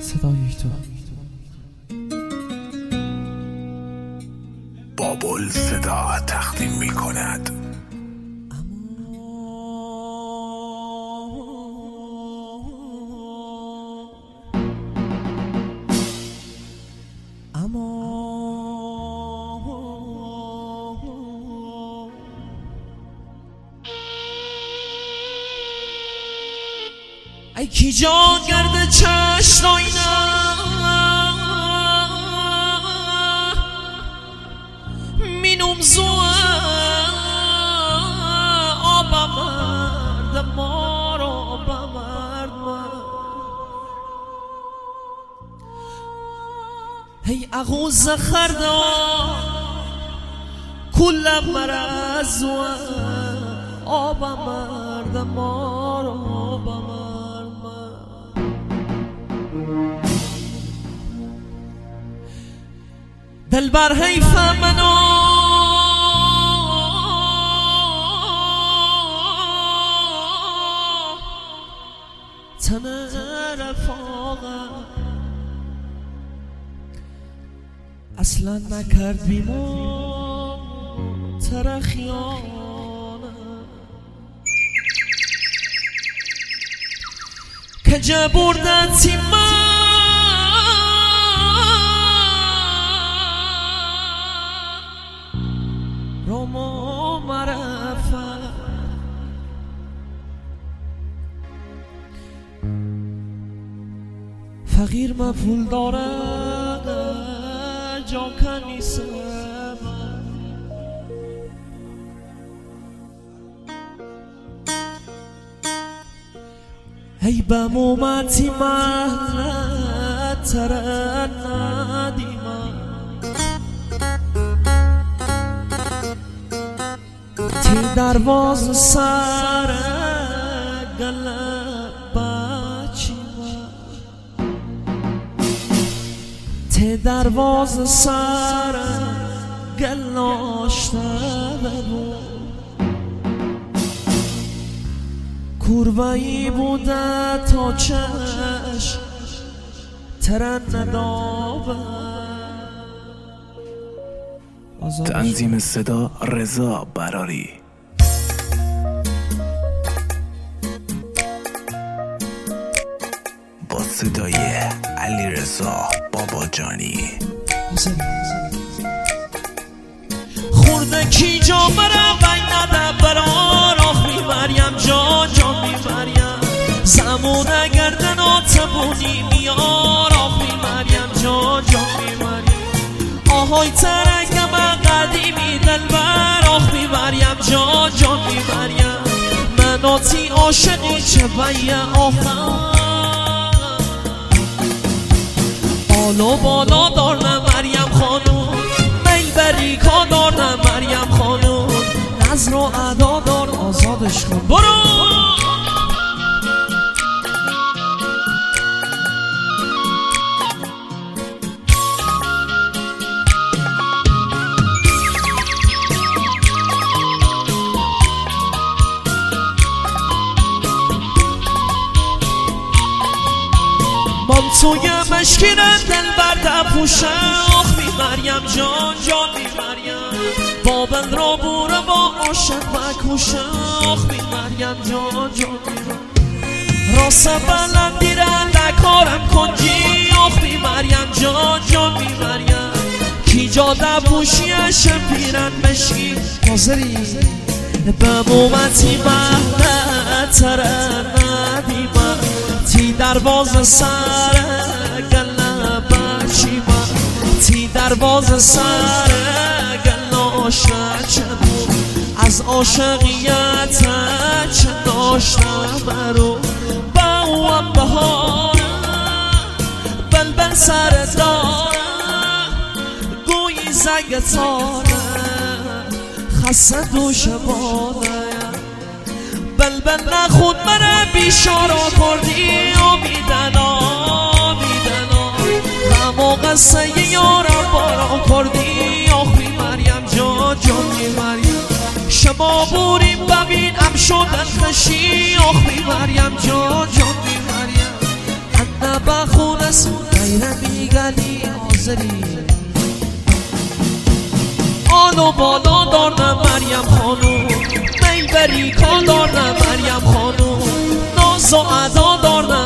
صدای تو بابل صدا تقدیم می کند. ای کی جان گرد چشم آینه مینوم زوه آب مرد ما رو بمرد من هی اغوز خرده کل مرزوه آب مرد ما رو بمرد دل بر حیف منو تن رفاقم اصلا نکرد بیمون ترخیانه که جه بردن تیمم رومو معرفه فقیر ما پول داره جا کنیسه هی بمومتی محلت ترن ندیمه تی درواز سر گلب بچی تی درواز سر گلاشته برو کوربایی بوده تا چشم ترن ندابه تنظیم صدا رضا براری. با صدای علیرضا باباجانی. خورده کی جا مرا بین نده برا راه میبریم جا میبریم زمونه گردن و تبونی میار راه میبریم جا میبریم آهای ترنگم قدیمی دل بر آخ میبریم جا میبریم مناتی عاشقی چه بیه آخر بالو بالا دار مریم خانون میبری کا دار مریم خانون نظر و ادا دار آزادش کن برو توی مشکیرم دل برده پوشه آخ میبریم جان میبریم بابل را بوره با عاشق بکوشه آخ میبریم جان میبریم راست بلندی را نکارم کنجی آخ میبریم جان میبریم کی جاده پوشیش پیرن مشکی حاضری بمومتی محله ترن ندیمه تی درواز سر گله چیما تی درواز سر گله چمو از عاشقیت چه داشتم برو با اوم بهاره بلبل سر داره گویی زنگ تاره خسته دوش بانه بلبل نخود منه بیشارا کردی آمیدنا غم و قصه یارم بارا کردی آخی مریم جان مریم شما بوریم ببین ام شدن خشی آخی مریم جان مریم نه بخون است غیر بیگلی آزری آل و بالا دار نه مریم خانوم میل بری کار دار نه مریم خانوم ناز و ادا دار نه